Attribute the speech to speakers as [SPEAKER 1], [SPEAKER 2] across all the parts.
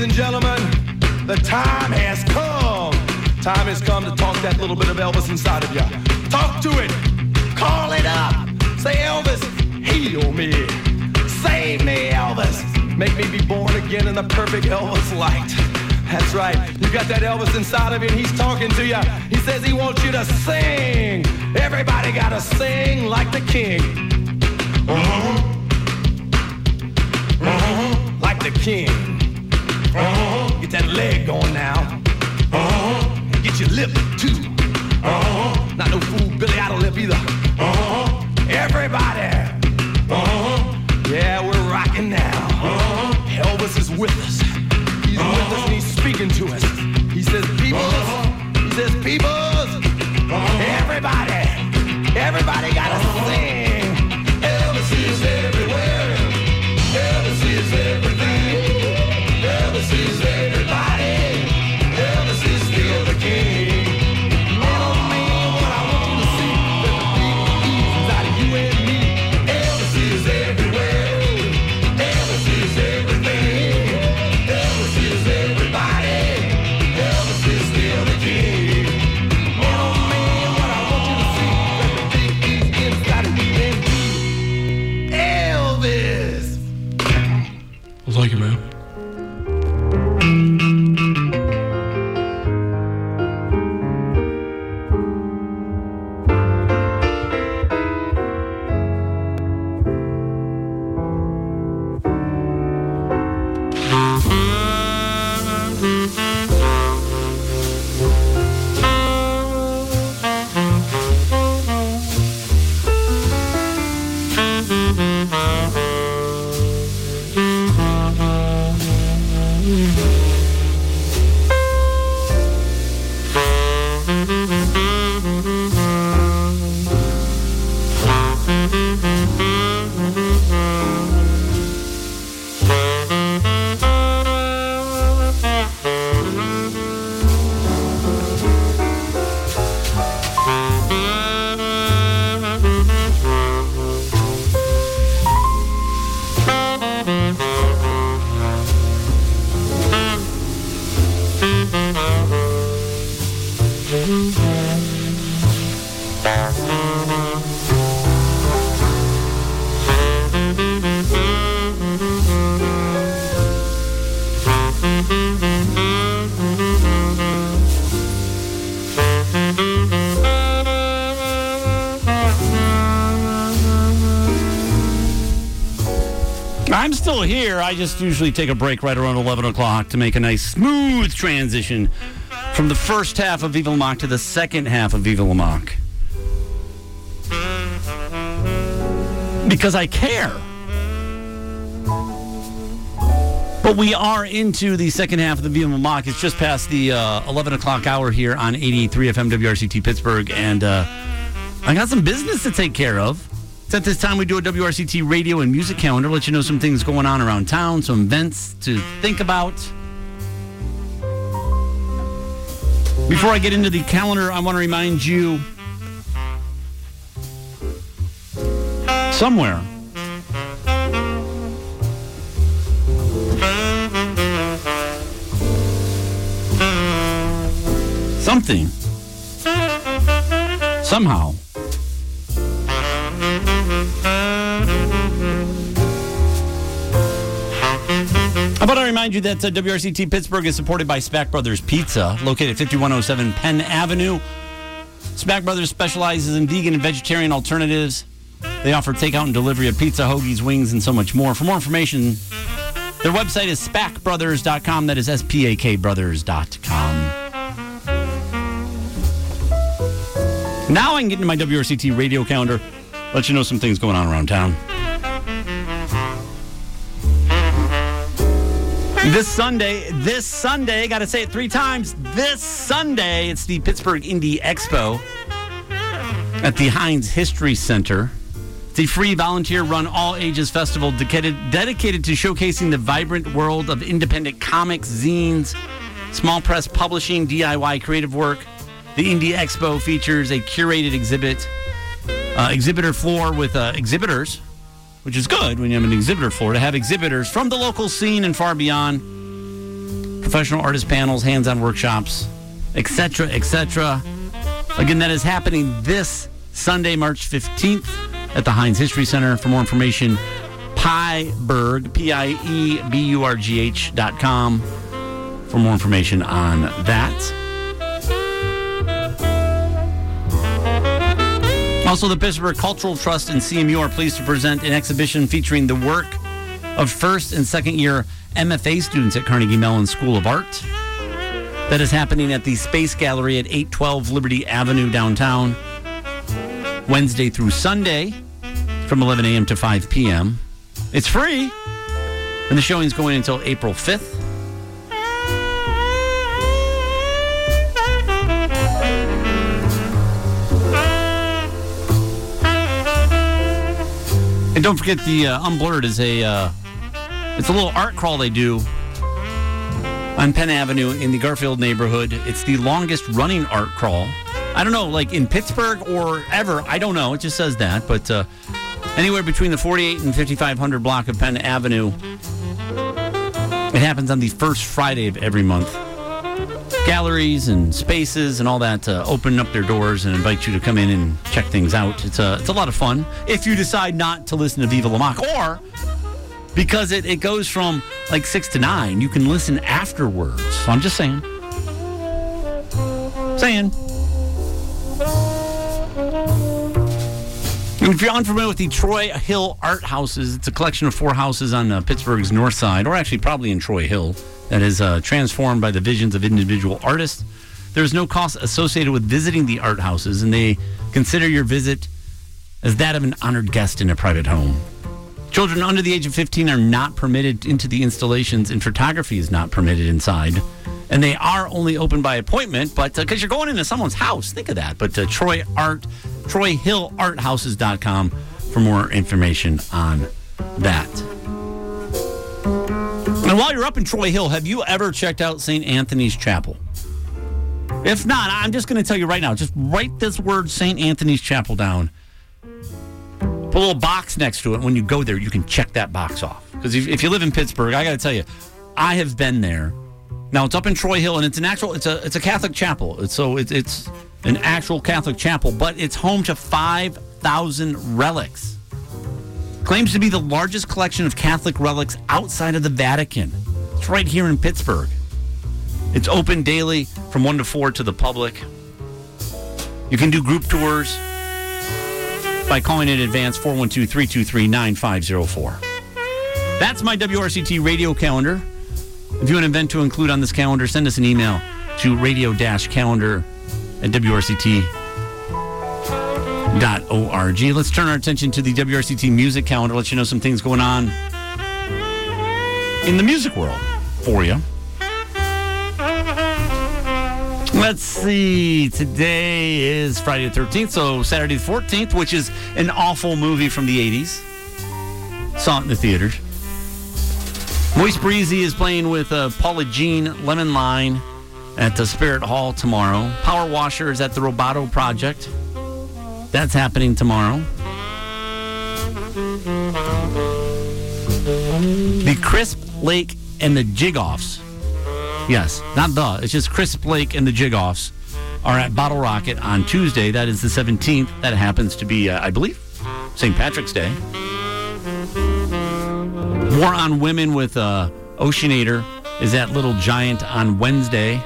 [SPEAKER 1] and gentlemen, the time has come. Time has come to talk that little bit of Elvis inside of you. Talk to it. Call it up. Say, Elvis, heal me. Save me, Elvis. Make me be born again in the perfect Elvis light. That's right. You got that Elvis inside of you, and he's talking to you. He says he wants you to sing. Everybody gotta sing like the king. Like the king. Get that leg going now. Get your lip too. Not no fool Billy Idol lip either. Everybody. Yeah, we're rocking now. Elvis is with us. He's with us and he's speaking to us. He says, peoples. He says, peoples. Everybody gotta sing. Elvis is everywhere. Elvis is everything. Elvis is everybody. Elvis is still the king. Man, oh man, what I want you to see, that the big E's out of you and me. Elvis is everywhere. Elvis is everything. Elvis is everybody. Elvis is still the king. Man, oh man, what I want you to see, that the big E's inside of you and me. Elvis.
[SPEAKER 2] Well, thank you, man. I'm still here. I just usually take a break right around 11 o'clock to make a nice smooth transition from the first half of Viva La Mock to the second half of Viva La Mock. Because I care. But we are into the second half of the Viva La Mock. It's just past the 11 o'clock hour here on 88.3 FM WRCT Pittsburgh. And I got some business to take care of. At this time, we do a WRCT radio and music calendar, let you know some things going on around town, some events to think about. Before I get into the calendar, I want to remind you somewhere something somehow How about I remind you that WRCT Pittsburgh is supported by Spack Brothers Pizza, located at 5107 Penn Avenue. Spack Brothers specializes in vegan and vegetarian alternatives. They offer takeout and delivery of pizza, hoagies, wings, and so much more. For more information, their website is spackbrothers.com. That is SPAKbrothers.com. Now I can get into my WRCT radio calendar, let you know some things going on around town. This Sunday, got to say it 3 times. This Sunday, it's the Pittsburgh Indie Expo at the Heinz History Center. It's a free volunteer-run all-ages festival dedicated to showcasing the vibrant world of independent comics, zines, small press publishing, DIY creative work. The Indie Expo features a curated exhibitor floor with exhibitors, which is good when you have an exhibitor floor, to have exhibitors from the local scene and far beyond professional artist panels, hands-on workshops, etc., etc. Again, that is happening this Sunday, March 15th at the Heinz History Center. For more information, Pieburg, PIEBURGH.com for more information on that. Also, the Pittsburgh Cultural Trust and CMU are pleased to present an exhibition featuring the work of first and second year MFA students at Carnegie Mellon School of Art. That is happening at the Space Gallery at 812 Liberty Avenue downtown, Wednesday through Sunday from 11 a.m. to 5 p.m. It's free, and the showing's going until April 5th. And don't forget the Unblurred is it's a little art crawl they do on Penn Avenue in the Garfield neighborhood. It's the longest running art crawl. I don't know, like in Pittsburgh or ever. I don't know. It just says that. But anywhere between the 48 and 5500 block of Penn Avenue. It happens on the first Friday of every month. Galleries and spaces and all that open up their doors and invite you to come in and check things out. It's a lot of fun if you decide not to listen to Viva La Mock, or because it goes from like 6 to 9, you can listen afterwards. So I'm just saying. If you're unfamiliar with the Troy Hill Art Houses, it's a collection of 4 houses on Pittsburgh's north side, or actually probably in Troy Hill, that is transformed by the visions of individual artists. There's no cost associated with visiting the art houses, and they consider your visit as that of an honored guest in a private home. Children under the age of 15 are not permitted into the installations, and photography is not permitted inside. And they are only open by appointment, but because you're going into someone's house, think of that. But TroyHillArthouses.com for more information on that. And while you're up in Troy Hill, have you ever checked out St. Anthony's Chapel? If not, I'm just going to tell you right now, just write this word St. Anthony's Chapel down. Put a little box next to it. When you go there, you can check that box off. Because if you live in Pittsburgh, I got to tell you, I have been there. Now, it's up in Troy Hill, and it's a Catholic chapel. It's an actual Catholic chapel, but it's home to 5,000 relics. Claims to be the largest collection of Catholic relics outside of the Vatican. It's right here in Pittsburgh. It's open daily from 1 to 4 to the public. You can do group tours by calling in advance 412-323-9504. That's my WRCT radio calendar. If you have an event to include on this calendar, send us an email to radio-calendar@wrct.org. Let's turn our attention to the WRCT music calendar, let you know some things going on in the music world for you. Let's see. Today is Friday the 13th, so Saturday the 14th, which is an awful movie from the 80s. Saw it in the theaters. Moist Breezy is playing with Paula Jean Lemon Line at the Spirit Hall tomorrow. Power Washer is at the Roboto Project. That's happening tomorrow. The Crisp Lake and the Jigoffs. Yes, not it's just Crisp Lake and the Jigoffs are at Bottle Rocket on Tuesday. That is the 17th. That happens to be, I believe, St. Patrick's Day. War on Women with Oceanator is at Little Giant on Wednesday.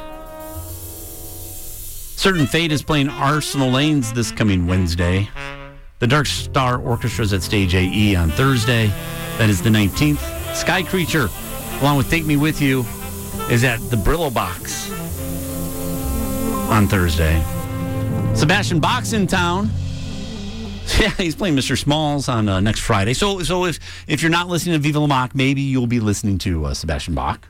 [SPEAKER 2] Certain Fate is playing Arsenal Lanes this coming Wednesday. The Dark Star Orchestra is at Stage AE on Thursday. That is the 19th. Sky Creature, along with Take Me With You, is at the Brillo Box on Thursday. Sebastian Bach's in town. Yeah, he's playing Mr. Smalls on next Friday. So if you're not listening to Viva La Mock, maybe you'll be listening to Sebastian Bach.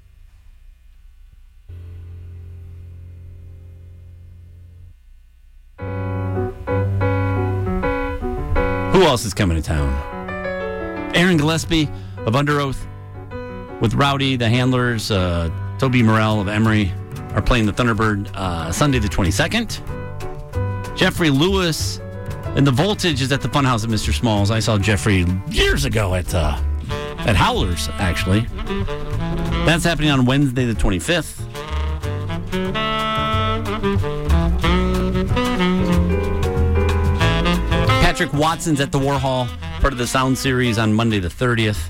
[SPEAKER 2] Who else is coming to town? Aaron Gillespie of Under Oath with Rowdy, the Handlers, Toby Morrell of Emery are playing the Thunderbird Sunday the 22nd. Jeffrey Lewis and the Voltage is at the Funhouse at Mr. Smalls. I saw Jeffrey years ago at at Howlers, actually. That's happening on Wednesday the 25th. Patrick Watson's at the Warhol, part of the Sound Series on Monday the 30th.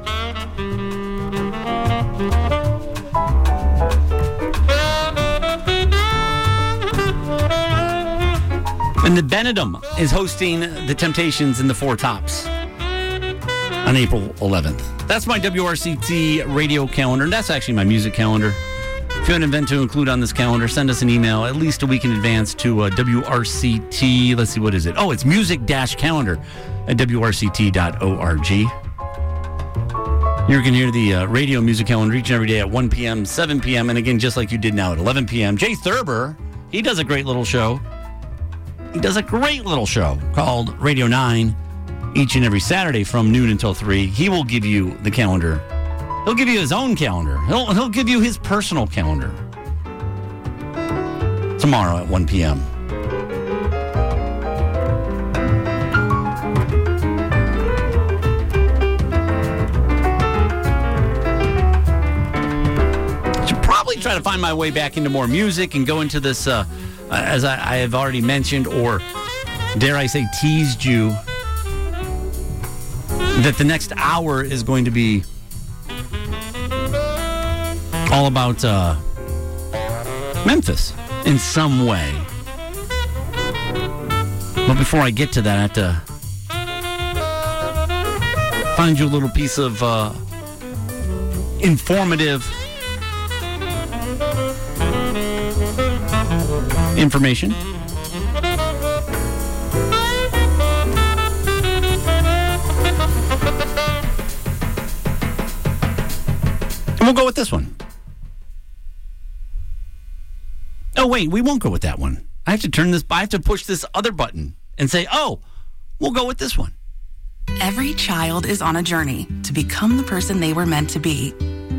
[SPEAKER 2] And the Benedum is hosting the Temptations in the Four Tops on April 11th. That's my WRCT radio calendar, and that's actually my music calendar. If you have an event to include on this calendar, send us an email at least a week in advance to WRCT. Let's see, what is it? Oh, it's music-calendar at WRCT.org. You can hear the radio music calendar each and every day at 1 p.m., 7 p.m., and again, just like you did now at 11 p.m. Jay Thurber, he does a great little show. He does a great little show called Radio 9 each and every Saturday from noon until 3. He will give you the calendar. He'll give you his own calendar. He'll give you his personal calendar tomorrow at 1 p.m. I should probably try to find my way back into more music and go into this, as I have already mentioned, or dare I say teased you, that the next hour is going to be all about Memphis in some way. But before I get to that, I have to find you a little piece of informative information. And we'll go with this one. Oh, wait, we won't go with that one. I have to push this other button and say, oh, we'll go with this one.
[SPEAKER 3] Every child is on a journey to become the person they were meant to be.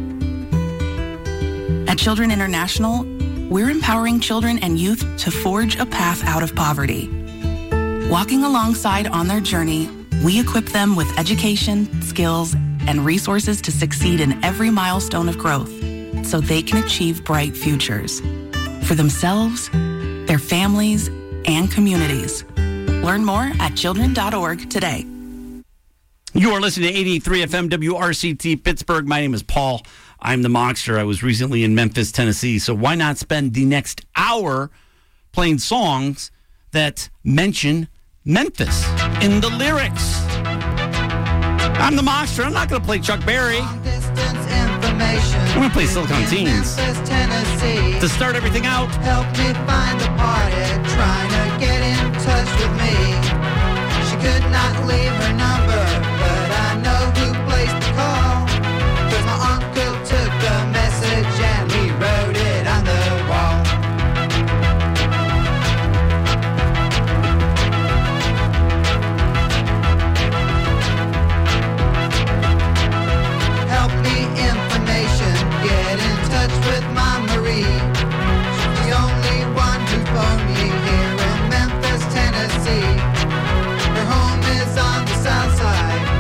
[SPEAKER 3] At Children International, we're empowering children and youth to forge a path out of poverty. Walking alongside on their journey, we equip them with education, skills, and resources to succeed in every milestone of growth so they can achieve bright futures for themselves, their families, and communities. Learn more at children.org today.
[SPEAKER 2] You are listening to 88.3 FM WRCT Pittsburgh. My name is Paul. I'm the Monster. I was recently in Memphis, Tennessee, so why not spend the next hour playing songs that mention Memphis in the lyrics? I'm the Monster. I'm not going to play Chuck Berry. I'm going to play Silicon Teens. To start everything out,
[SPEAKER 4] help me find the party, trying to get in touch with me. She could not leave her number, but I know who placed the call. 'Cause my uncle took the message and he wrote it on the wall. Help me information, get in touch with my Marie. She's the only one who phoned me here in Memphis, Tennessee. Her home is on the south side,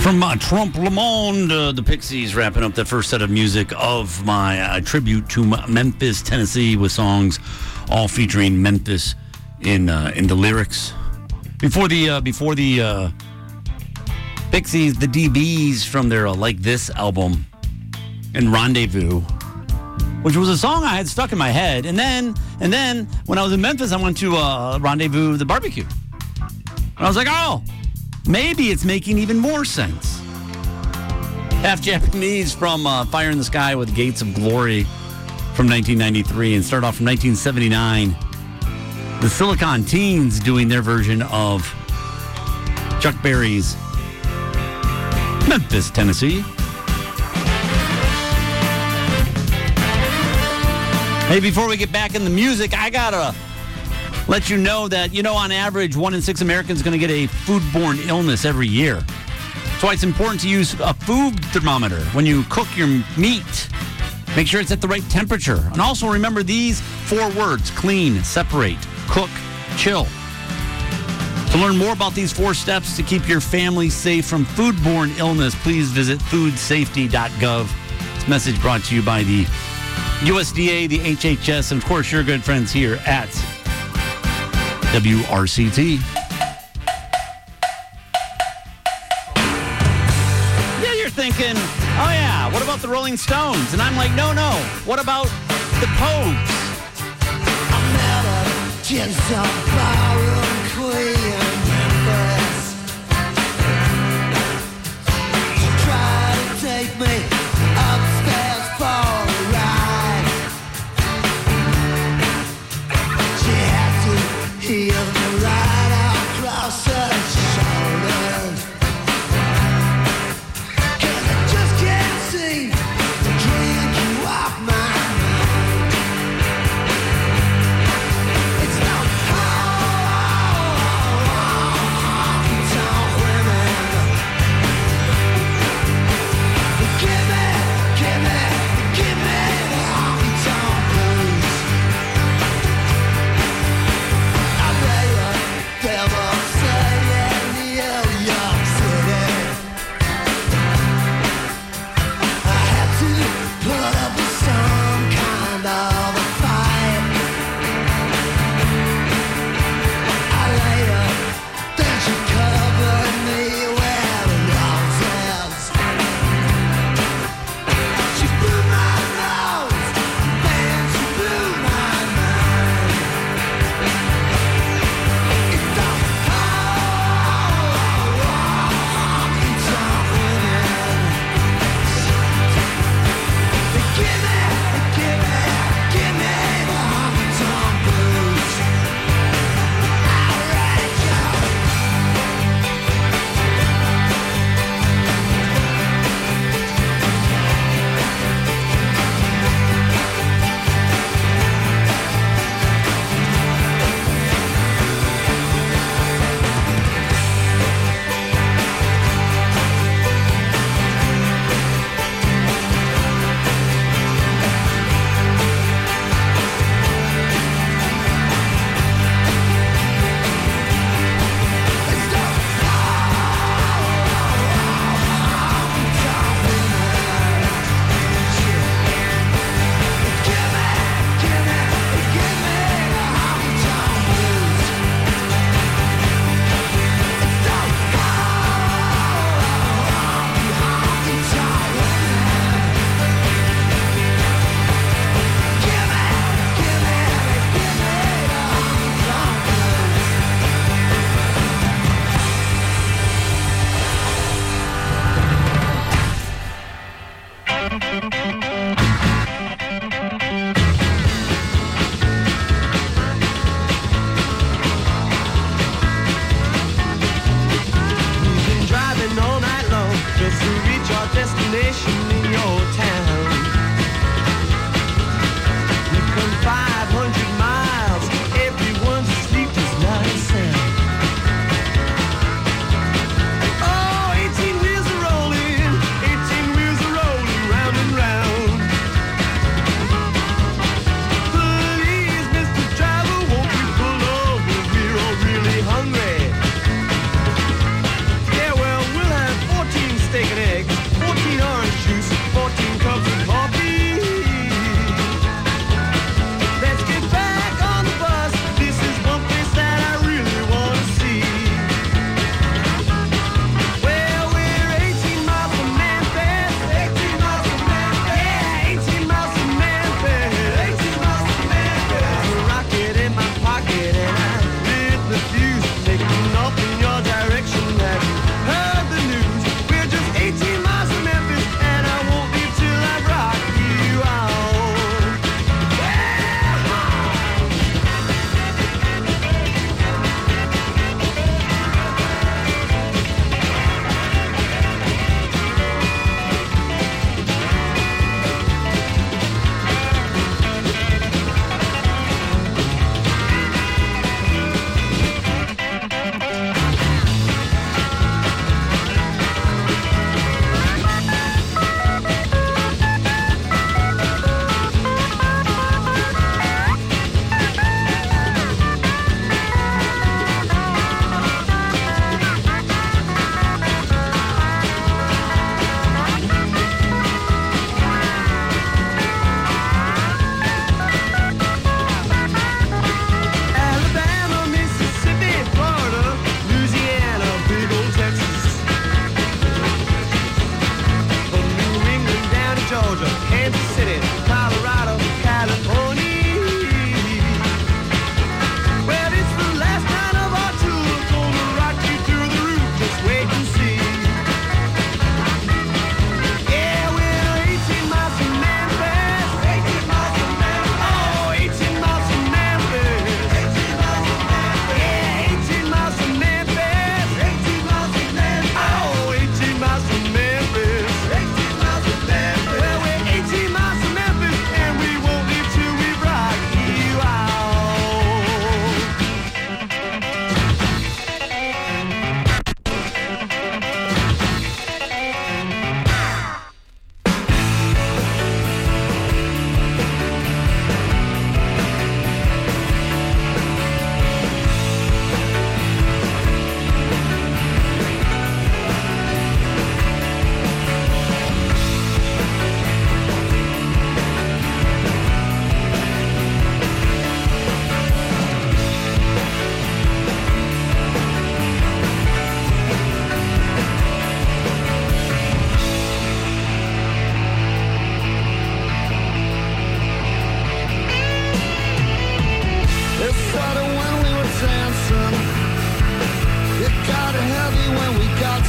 [SPEAKER 2] From Trompe Le Monde, the Pixies wrapping up the first set of music of my tribute to Memphis, Tennessee, with songs all featuring Memphis in the lyrics. Before the Pixies, the DBs from their Like This album and Rendezvous, which was a song I had stuck in my head. And then when I was in Memphis, I went to Rendezvous, the barbecue. And I was like, oh, maybe it's making even more sense. Half Japanese from Fire in the Sky with Gates of Glory from 1993, and start off from 1979. The Silicon Teens doing their version of Chuck Berry's Memphis, Tennessee. Hey, before we get back in the music, I gotta let you know that, on average, 1 in 6 Americans are going to get a foodborne illness every year. That's why it's important to use a food thermometer when you cook your meat. Make sure it's at the right temperature. And also remember these 4 words: clean, separate, cook, chill. To learn more about these 4 steps to keep your family safe from foodborne illness, please visit foodsafety.gov. This message brought to you by the USDA, the HHS, and of course your good friends here at WRCT. Yeah, you're thinking, oh yeah, what about the Rolling Stones? And I'm like, no, what about the Pogues?
[SPEAKER 1] I met a gentle ballroom queen in Memphis. She tried to take me upstairs for a ride. She had to heal me right across her shoulders. 'Cause I just can't seem to drink you off my mind. It's not how I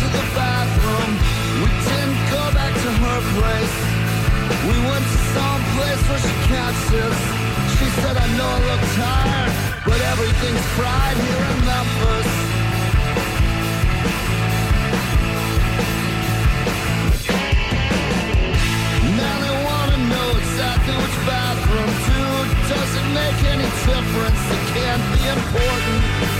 [SPEAKER 1] to the bathroom. We didn't go back to her place. We went to some place where she catches. She said, I know I look tired, but everything's fried here in Memphis. Now they wanna know exactly which bathroom, dude. Does it make any difference? It can't be important.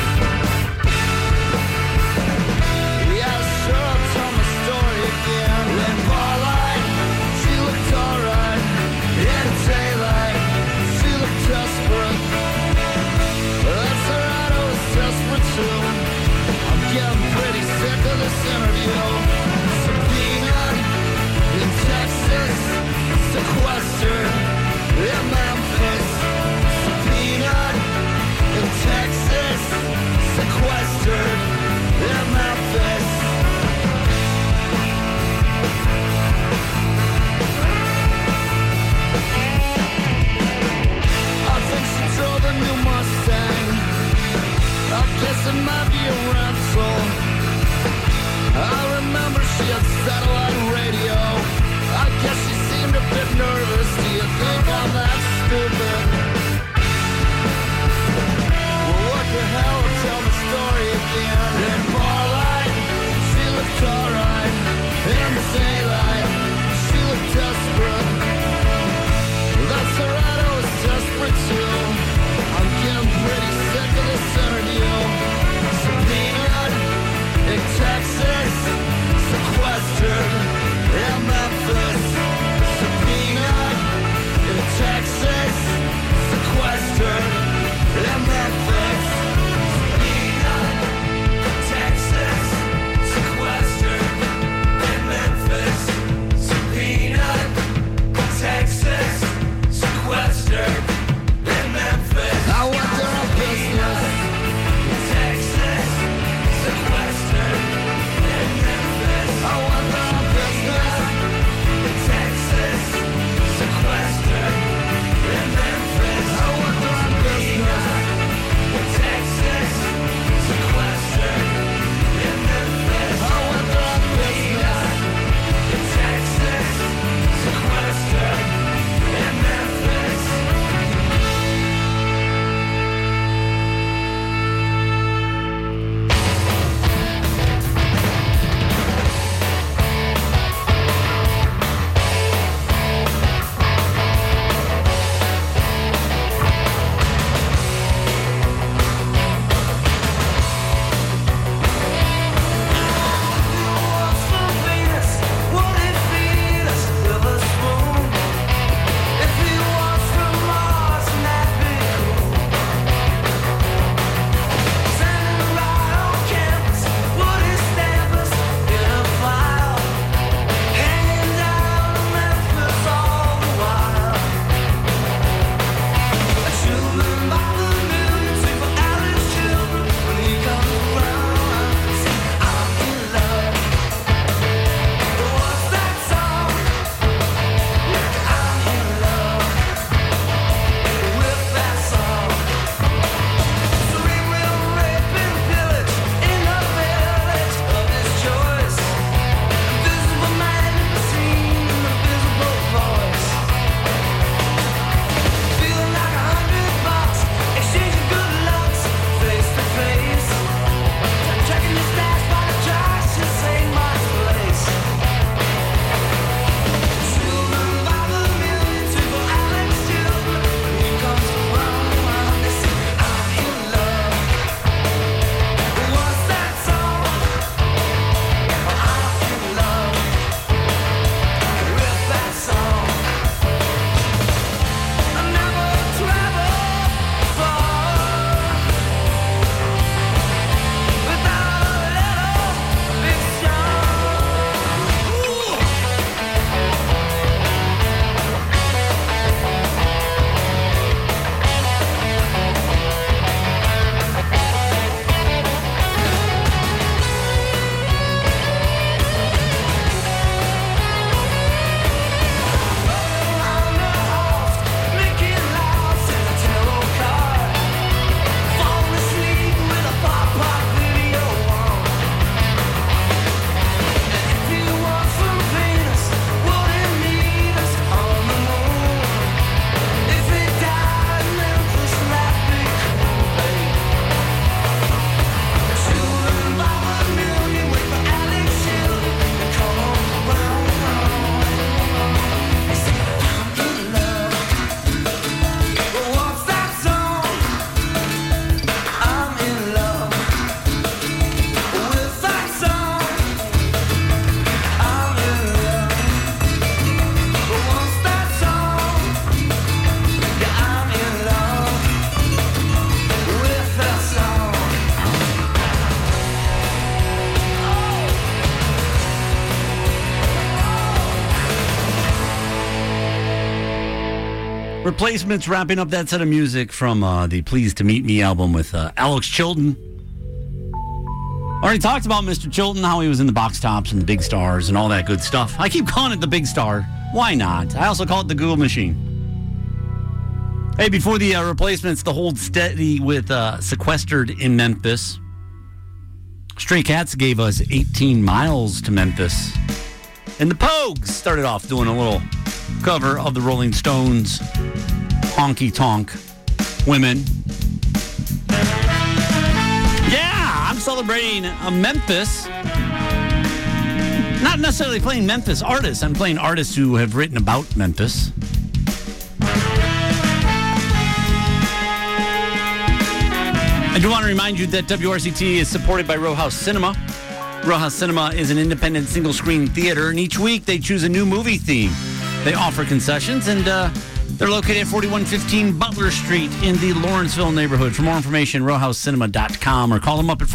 [SPEAKER 1] Yeah, sure, I'll tell my story again. In barlight, she looked alright. In daylight, she looked desperate. That's alright, I was desperate too. I'm getting pretty sick of this interview. Subpoenaed in Texas, sequestered in Memphis. Subpoenaed in Texas, sequestered in Memphis. I think she drove a new Mustang. I guess it might be a rental. I remember she had satellite radio. I guess she seemed a bit nervous. Do you think I'm that stupid? Well, what the hell? I'll tell my story again. In barlight, she looked alright. In daylight, she looked desperate. That's alright, I was desperate too. I'm getting pretty sick of this interview.
[SPEAKER 2] Replacements wrapping up that set of music from the Pleased to Meet Me album with Alex Chilton. Already talked about Mr. Chilton, how he was in the Box Tops and the Big Stars and all that good stuff. I keep calling it the Big Star. Why not? I also call it the Google Machine. Hey, before the Replacements, the Hold Steady with Sequestered in Memphis. Stray Cats gave us 18 Miles to Memphis. And the Pogues started off doing a little cover of the Rolling Stones' Honky Tonk Women. Yeah, I'm celebrating Memphis. Not necessarily playing Memphis artists. I'm playing artists who have written about Memphis. I do want to remind you that WRCT is supported by Row House Cinema. Row House Cinema is an independent single-screen theater, and each week they choose a new movie theme. They offer concessions, and they're located at 4115 Butler Street in the Lawrenceville neighborhood. For more information, rowhousecinema.com, or call them up at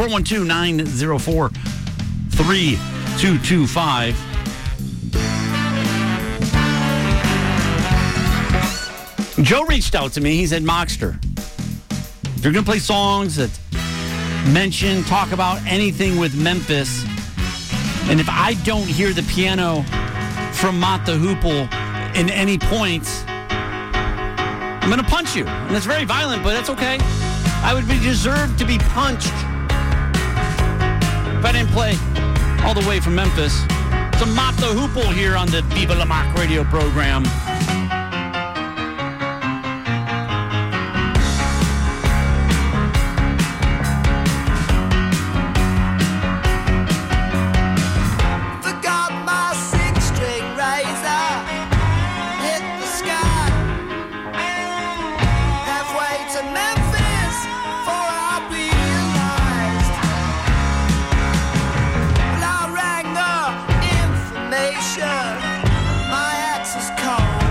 [SPEAKER 2] 412-904-3225. Joe reached out to me. He said, Mockster, if you're going to play songs that mention, talk about anything with Memphis, and if I don't hear the piano from Mott the Hoople in any points, I'm going to punch you. And it's very violent, but that's okay. I would be deserved to be punched if I didn't play all the way from Memphis. So Mott the Hoople here on the Viva La Mock radio program.
[SPEAKER 4] My axe is cold.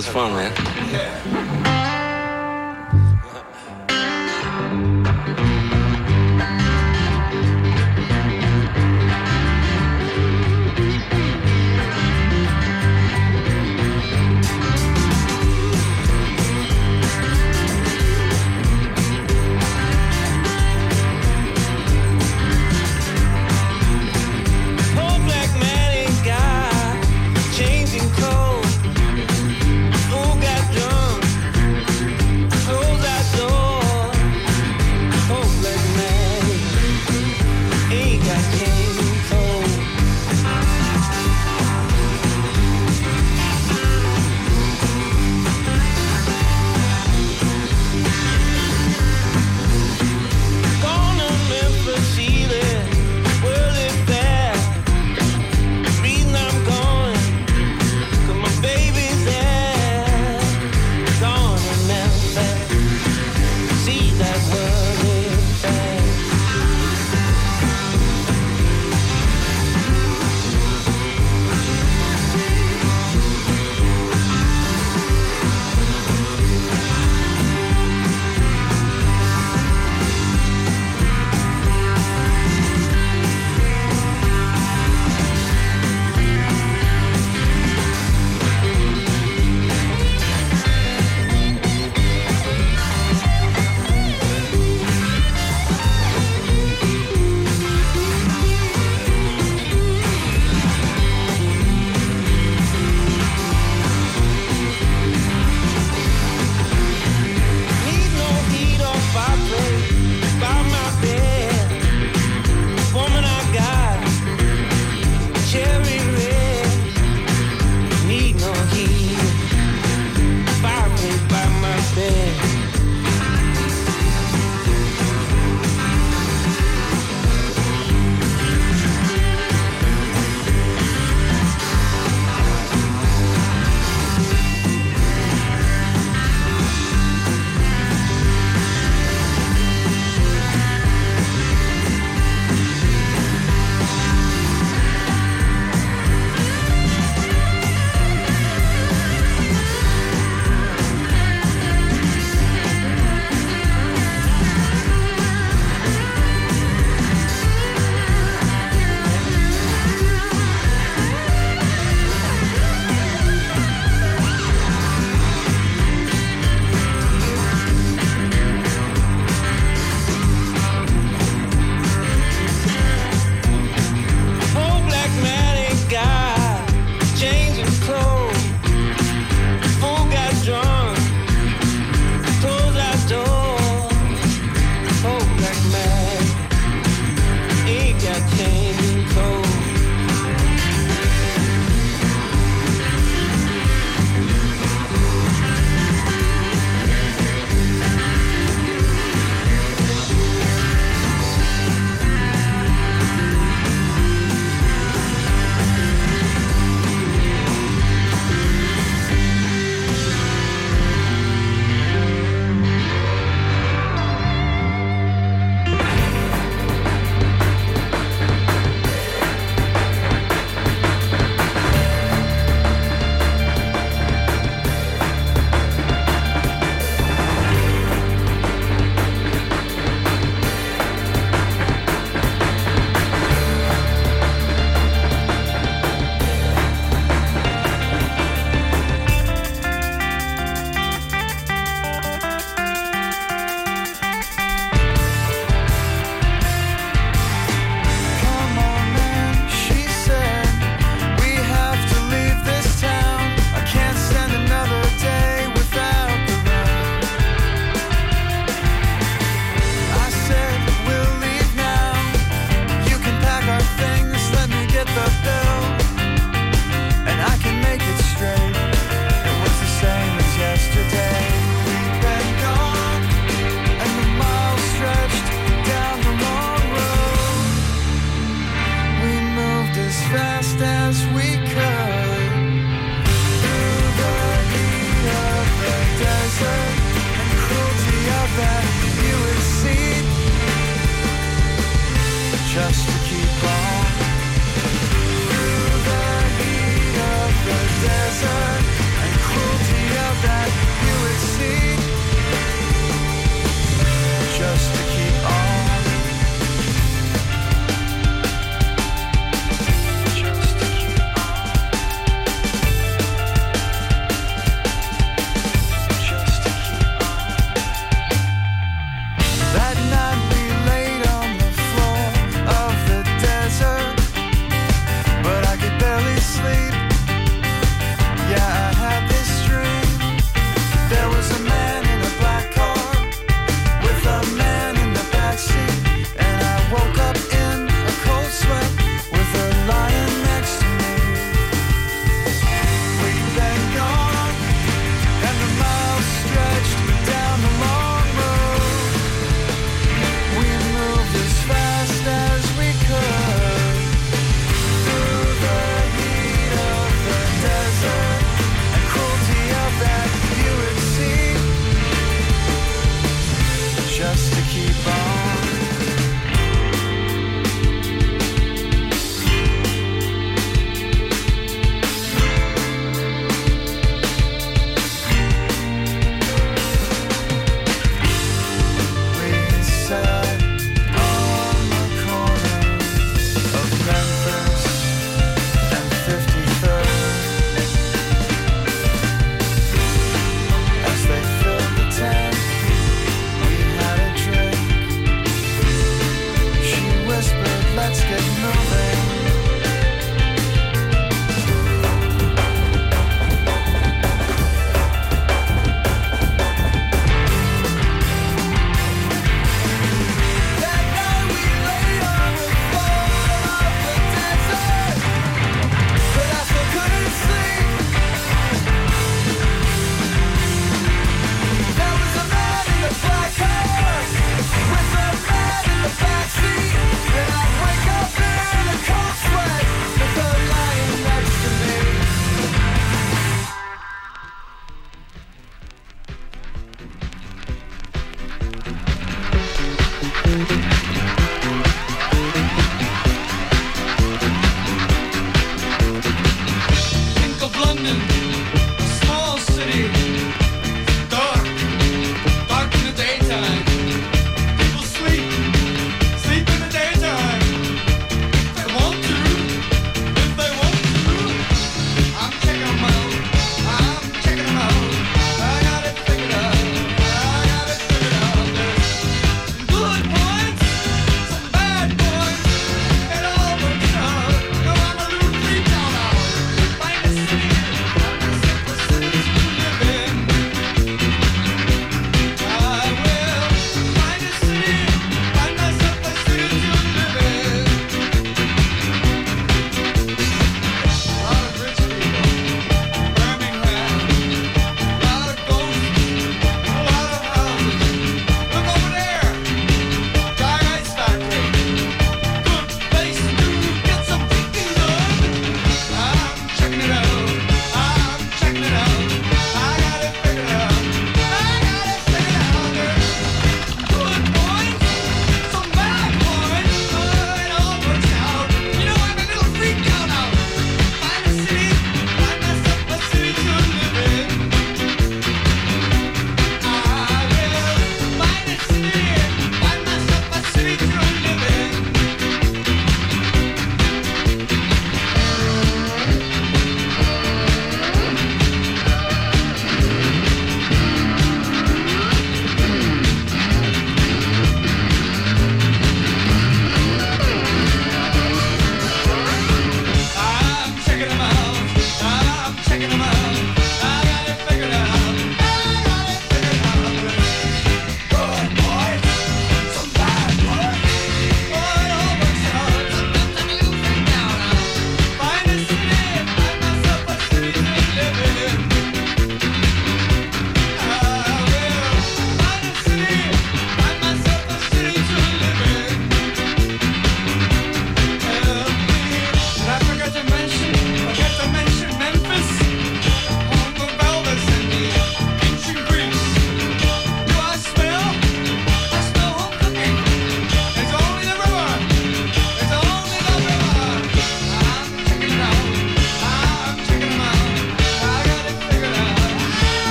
[SPEAKER 5] was fun, man.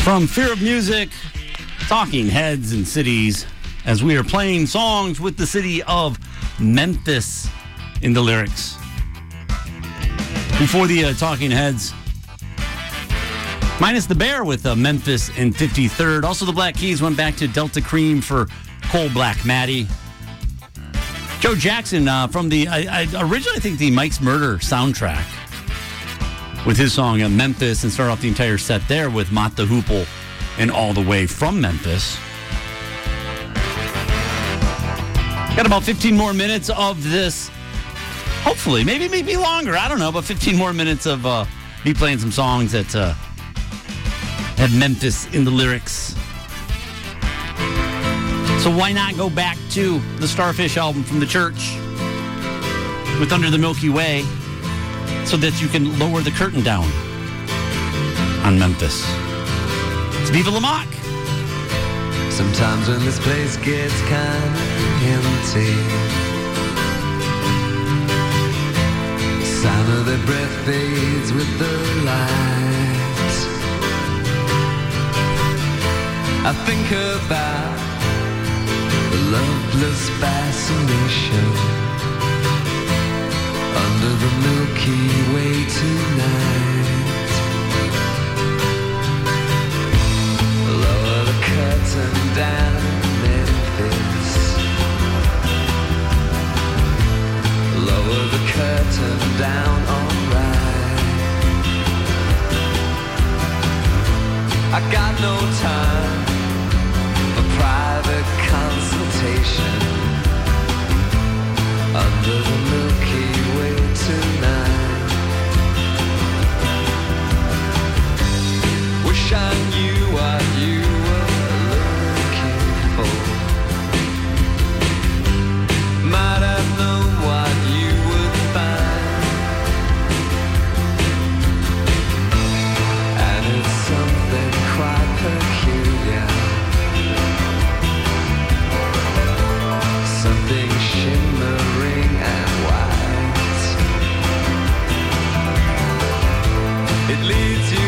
[SPEAKER 2] From Fear of Music, Talking Heads and Cities, as we are playing songs with the city of Memphis in the lyrics. Before the Talking Heads, minus the Bear with Memphis in 53rd. Also, the Black Keys went back to Delta Cream for Coal Black Maddie. Joe Jackson from the, originally I think the Mike's Murder soundtrack, with his song Memphis, and start off the entire set there with Mott the Hoople and All the Way from Memphis. Got about 15 more minutes of this. Hopefully, maybe longer. I don't know, but 15 more minutes of me playing some songs that have Memphis in the lyrics. So why not go back to the Starfish album from the Church with Under the Milky Way, so that you can lower the curtain down on Memphis. It's Viva La Mock.
[SPEAKER 6] Sometimes when this place gets kind of empty, the sound of their breath fades with the light. I think about the loveless fascination under the Milky Way tonight. Lower the curtain down in Memphis. Lower the curtain down, alright. I got no time for private consultation under the Milky Way tonight. Wish I knew what you were looking for. Might have known what you would find. And it's something quite peculiar, something shimmering and white. It leads you